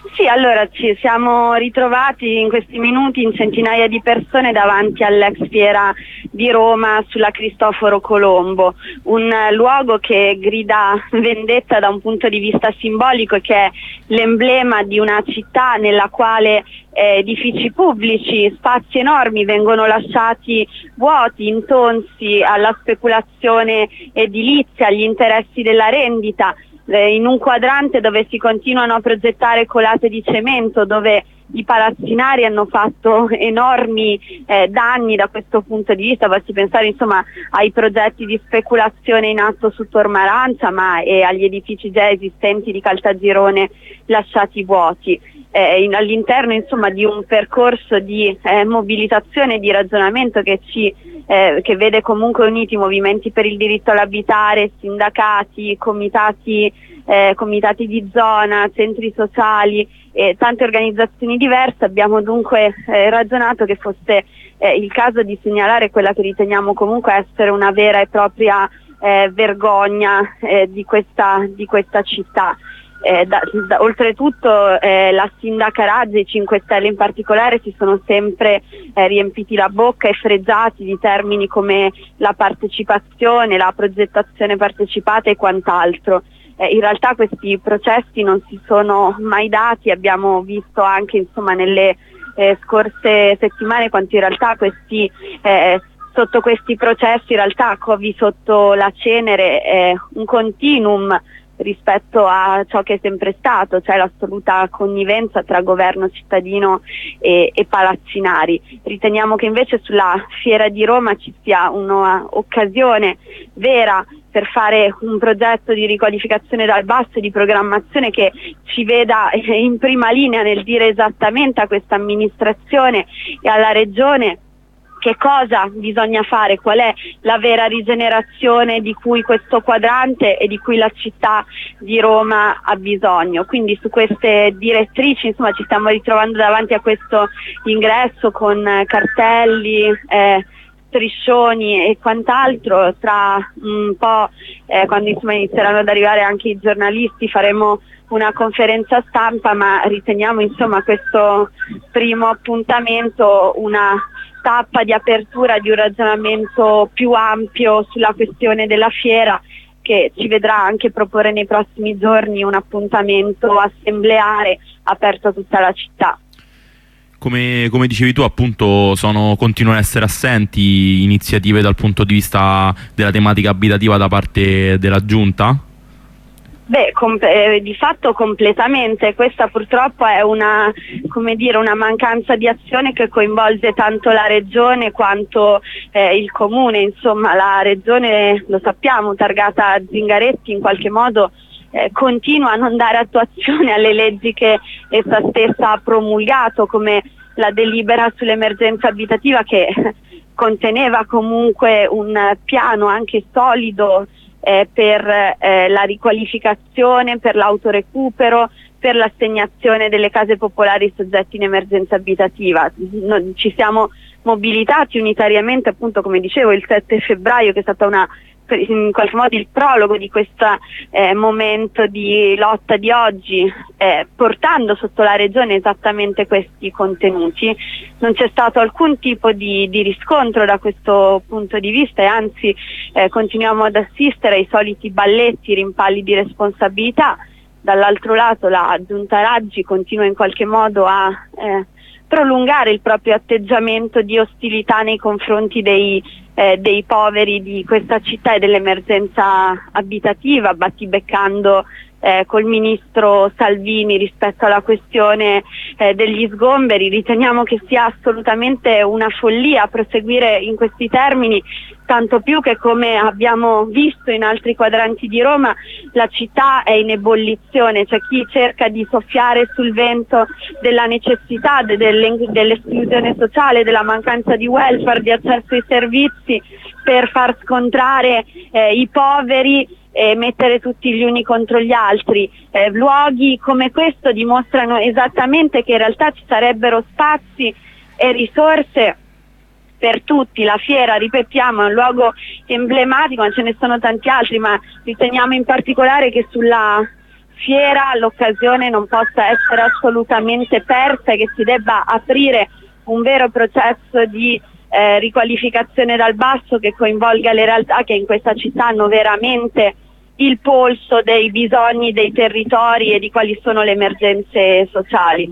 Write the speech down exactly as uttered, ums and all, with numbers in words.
Sì, allora ci siamo ritrovati in questi minuti in centinaia di persone davanti all'ex fiera di Roma sulla Cristoforo Colombo, un luogo che grida vendetta da un punto di vista simbolico, che è l'emblema di una città nella quale eh, edifici pubblici, spazi enormi vengono lasciati vuoti, intonsi alla speculazione edilizia, agli interessi della rendita, in un quadrante dove si continuano a progettare colate di cemento, dove i palazzinari hanno fatto enormi eh, danni da questo punto di vista. Basti pensare insomma ai progetti di speculazione in atto su Tor Maranza, ma e agli edifici già esistenti di Caltagirone lasciati vuoti. Eh, in, all'interno insomma di un percorso di eh, mobilitazione e di ragionamento che ci eh, che vede comunque uniti movimenti per il diritto all'abitare, sindacati, comitati, eh, comitati di zona, centri sociali e tante organizzazioni diverse, abbiamo dunque eh, ragionato che fosse eh, il caso di segnalare quella che riteniamo comunque essere una vera e propria eh, vergogna eh, di questa, di questa città. Eh, da, da, oltretutto eh, la sindaca Raggi e i cinque Stelle in particolare si sono sempre eh, riempiti la bocca e fregiati di termini come la partecipazione, la progettazione partecipata e quant'altro. Eh, in realtà questi processi non si sono mai dati, abbiamo visto anche insomma nelle eh, scorse settimane quanto in realtà questi eh, sotto questi processi in realtà covi sotto la cenere eh, un continuum rispetto a ciò che è sempre stato, cioè l'assoluta connivenza tra governo cittadino e, e palazzinari. Riteniamo che invece sulla Fiera di Roma ci sia un'occasione vera per fare un progetto di riqualificazione dal basso e di programmazione che ci veda in prima linea nel dire esattamente a questa amministrazione e alla regione che cosa bisogna fare, qual è la vera rigenerazione di cui questo quadrante e di cui la città di Roma ha bisogno. Quindi su queste direttrici insomma ci stiamo ritrovando davanti a questo ingresso con cartelli, eh, striscioni e quant'altro. Tra un po' eh, quando insomma inizieranno ad arrivare anche i giornalisti faremo una conferenza stampa, ma riteniamo insomma questo primo appuntamento una tappa di apertura di un ragionamento più ampio sulla questione della fiera, che ci vedrà anche proporre nei prossimi giorni un appuntamento assembleare aperto a tutta la città. Come, come dicevi tu, appunto, sono, continuano ad essere assenti iniziative dal punto di vista della tematica abitativa da parte della Giunta? Beh, eh, di fatto completamente. Questa purtroppo è una, come dire, una mancanza di azione che coinvolge tanto la regione quanto eh, il comune. Insomma, la regione, lo sappiamo, targata Zingaretti, in qualche modo eh, continua a non dare attuazione alle leggi che essa stessa ha promulgato, come la delibera sull'emergenza abitativa, che conteneva comunque un piano anche solido Eh, per eh, la riqualificazione, per l'autorecupero, per l'assegnazione delle case popolari soggetti in emergenza abitativa. Noi ci siamo mobilitati unitariamente, appunto, come dicevo, il sette febbraio, che è stata una, in qualche modo il prologo di questo eh, momento di lotta di oggi, eh, portando sotto la regione esattamente questi contenuti. Non c'è stato alcun tipo di, di riscontro da questo punto di vista e anzi eh, continuiamo ad assistere ai soliti balletti, rimpalli di responsabilità. Dall'altro lato la Giunta Raggi continua in qualche modo a eh, prolungare il proprio atteggiamento di ostilità nei confronti dei, eh, dei poveri di questa città e dell'emergenza abitativa, battibeccando eh, col ministro Salvini rispetto alla questione eh, degli sgomberi. Riteniamo che sia assolutamente una follia proseguire in questi termini, tanto più che, come abbiamo visto in altri quadranti di Roma, la città è in ebollizione. C'è chi cerca di soffiare sul vento della necessità, de, dell'esclusione sociale, della mancanza di welfare, di accesso ai servizi, per far scontrare eh, i poveri e mettere tutti gli uni contro gli altri. Eh, luoghi come questo dimostrano esattamente che in realtà ci sarebbero spazi e risorse per tutti. La fiera, ripetiamo, è un luogo emblematico, ma ce ne sono tanti altri, ma riteniamo in particolare che sulla fiera l'occasione non possa essere assolutamente persa e che si debba aprire un vero processo di eh, riqualificazione dal basso che coinvolga le realtà che in questa città hanno veramente il polso dei bisogni dei territori e di quali sono le emergenze sociali.